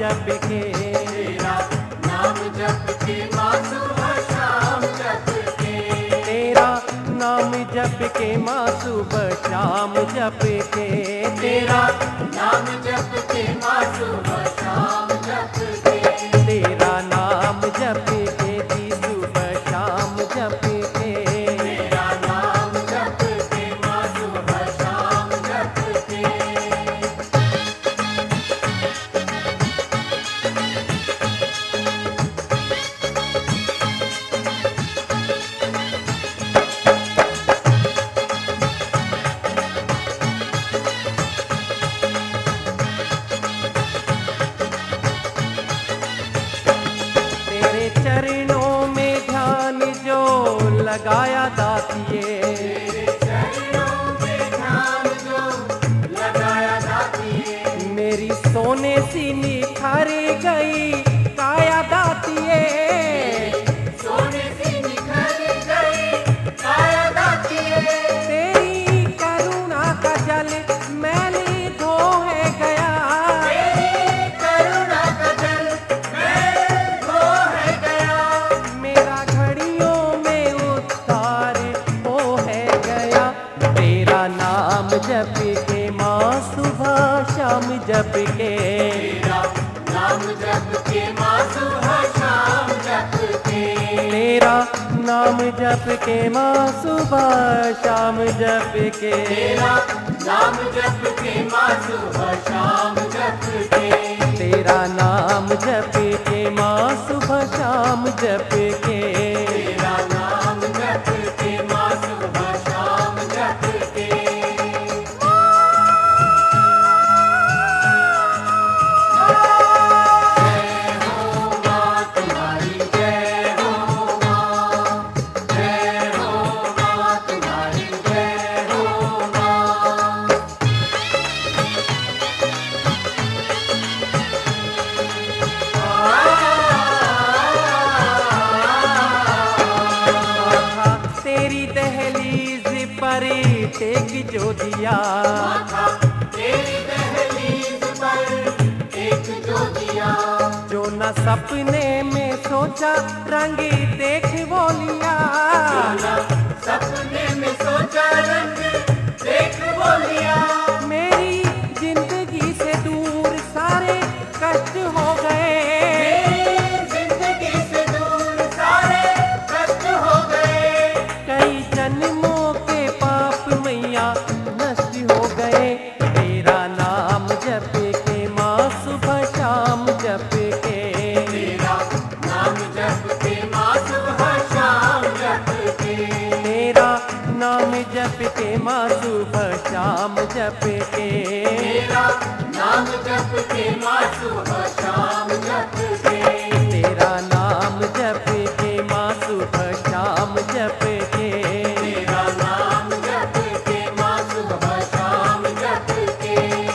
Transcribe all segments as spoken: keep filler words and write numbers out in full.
जप के, तेरा नाम जप के माँ सुबह शाम जप के, तेरा नाम जप के माँ सुबह शाम जप के, तेरा नाम जप के माँ सुबह शाम जप के, तेरा नाम जप के जी सुबह शाम जप के, तेरा नाम जप के माँ सुबह शाम जप के। तेरे चरणों में ध्यान जो लगाया दातिए, तेरे चरणों में ध्यान जो लगाया दातिए, मेरी सोने सी निखर गई काया दातिए, सोने से निखर गई काया दातिए, तेरी करुणा का जल मैंने धो है गया, तेरी करुणा का जल मैं धो है गया, मेरा घड़ियों में उद्धार हो है गया। तेरा नाम जप के माँ सुबह शाम जप के, तेरा नाम जप के माँ सुबह शाम जप के, तेरा नाम जप के माँ सुबह शाम जप के, तेरा नाम जप के माँ सुबह शाम जप के, तेरा नाम जप के माँ सुबह शाम जप के, तेरा नाम जप के माँ सुबह शाम जप के। जय हो माँ तुम्हारी जय हो माँ, जय हो माँ तुम्हारी जय हो माँ। माथा तेरी दहलीज पर टेक जो दिया, माथा तेरी दहलीज पर एक जो दिया, जो न सपने में सोचा रंग देख वो लिया, जाना सपने में सोचा रंग देख वो लिया, मेरी जिंदगी से दूर सारे कष्ट हो गए, मेरी जिंदगी से दूर सारे कष्ट हो गए, कई जन्मों के पाप मैया नष्ट हो गए। तेरा नाम जप के माँ सुबह शाम जप के, तेरा नाम जप के माँ सुबह शाम जप के, तेरा नाम जप के माँ सुबह शाम जप के, तेरा नाम जप के माँ सुबह शाम जप के, तेरा नाम जप के माँ सुबह शाम जप के, तेरा नाम जप के माँ सुबह शाम जप के।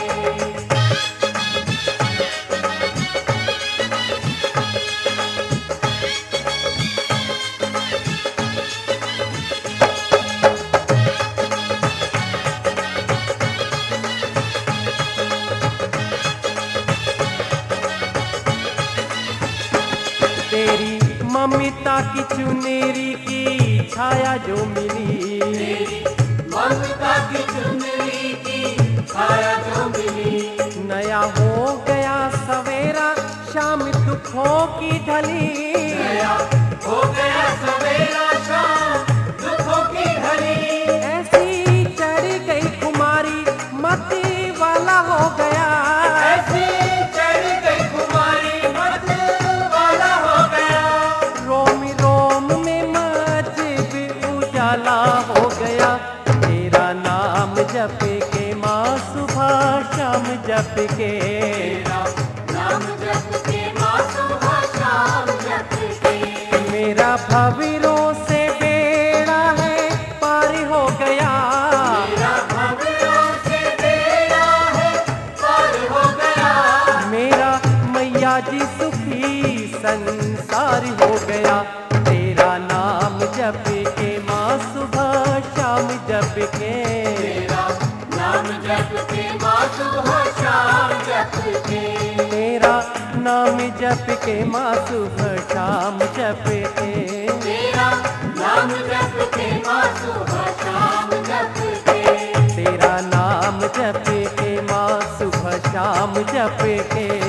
तेरी ममता की चुनेरी की छाया जो मिली, तेरी ममता की चुनरी की छाया जो मिली, नया हो गया सवेरा शाम दुखों की ढली, नया हो गया सवेरा शाम दुखों की ढली, ऐसी चढ़ गई कुमारी मत वाला हो गया, ऐसी चढ़ गई कुमारी मत वाला हो गया, रोम रोम में मजब उजाला हो गया। तेरा नाम जप के माँ सुबह शाम जप के, तेरा नाम जप के माँ सुबह शाम जप के, मेरा भविरों से बेड़ा है पार हो गया, मेरा भवियों से बेड़ा है पार हो गया, मेरा मैया जी सुखी संसार हो गया। तेरा नाम जप के माँ सुबह शाम जप के, तेरा नाम जप के माँ सुबह शाम जप के, तेरा जप के माँ सुबह शाम जपते। तेरा नाम जप के माँ सुबह शाम जपते। तेरा नाम जप के माँ सुबह शाम जपते।